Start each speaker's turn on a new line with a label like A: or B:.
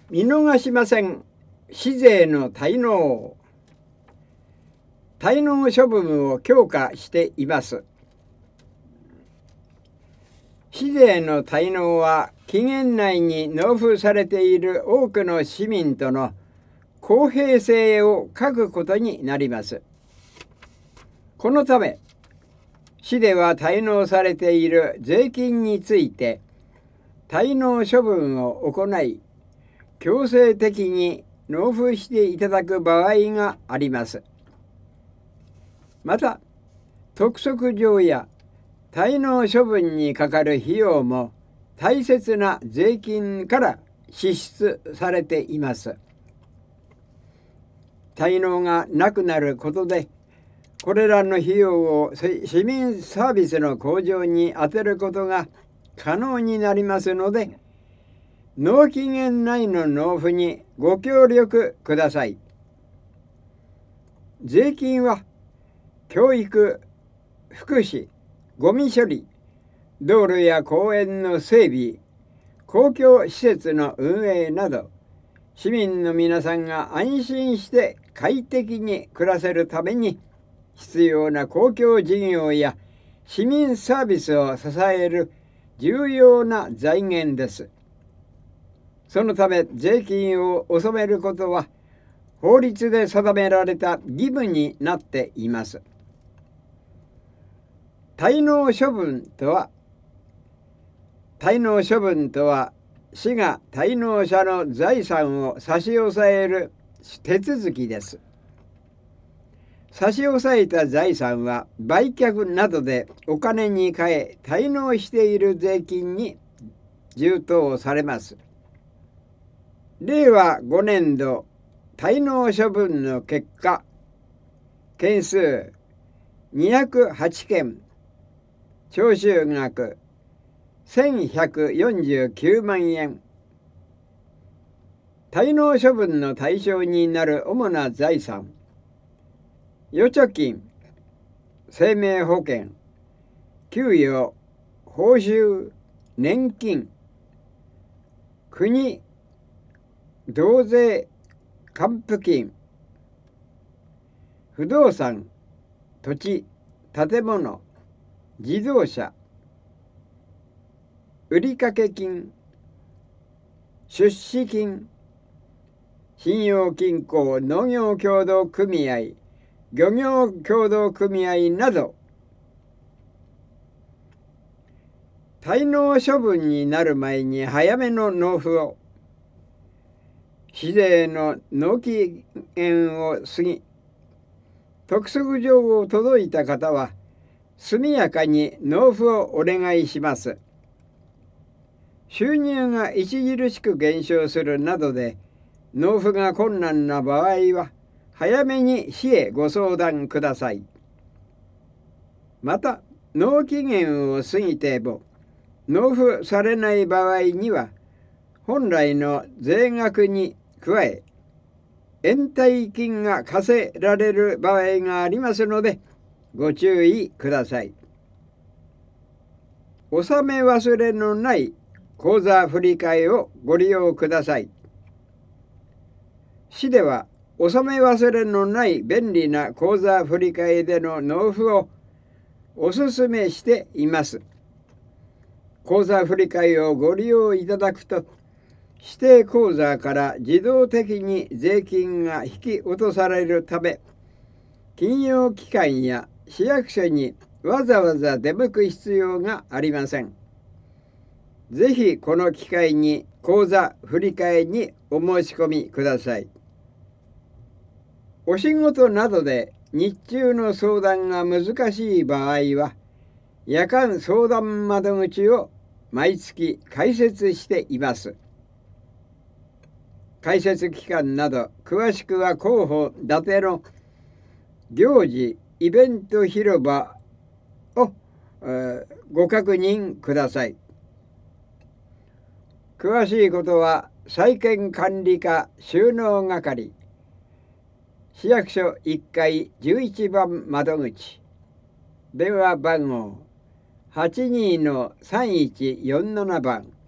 A: 見逃しません。市税の滞納。滞納処分を強化しています。市税の滞納は期限内に納付されている多くの市民との公平性を欠くことになります。このため、市では滞納されている税金について滞納処分を行い、強制的に納付していただく場合があります。また、督促状や滞納処分にかかる費用も大切な税金から支出されています。滞納がなくなることで、これらの費用を市民サービスの向上に充てることが可能になりますので、納期限内の納付にご協力ください。税金は教育、福祉、ゴミ処理、道路や公園の整備、公共施設の運営など、市民の皆さんが安心して快適に暮らせるために必要な公共事業や市民サービスを支える重要な財源です。そのため税金を納めることは法律で定められた義務になっています。滞納処分とは、市が滞納者の財産を差し押さえる手続きです。差し押さえた財産は売却などでお金に換え、滞納している税金に充当されます。令和5年度滞納処分の結果、件数208件、徴収額1149万円。滞納処分の対象になる主な財産、預貯金、生命保険、給与、報酬、年金、国、増税、還付金、不動産、土地、建物、自動車、売掛金、出資金、信用金庫、農業協同組合、漁業協同組合など、滞納処分になる前に早めの納付を、市税の納期限を過ぎ、督促状を届いた方は速やかに納付をお願いします。収入が著しく減少するなどで納付が困難な場合は早めに市へご相談ください。また、納期限を過ぎても納付されない場合には本来の税額に加え延滞金が課せられる場合がありますのでご注意ください。納め忘れのない口座振替をご利用ください。市では納め忘れのない便利な口座振替での納付をお勧めしています。口座振替をご利用いただくと、指定口座から自動的に税金が引き落とされるため、金融機関や市役所にわざわざ出向く必要がありません。ぜひこの機会に口座振替にお申し込みください。お仕事などで日中の相談が難しい場合は、夜間相談窓口を毎月開設しています。開設期間など詳しくは広報伊達の行事イベント広場をご確認ください。詳しいことは債権管理課収納係、市役所1階11番窓口、電話番号 82-3147 番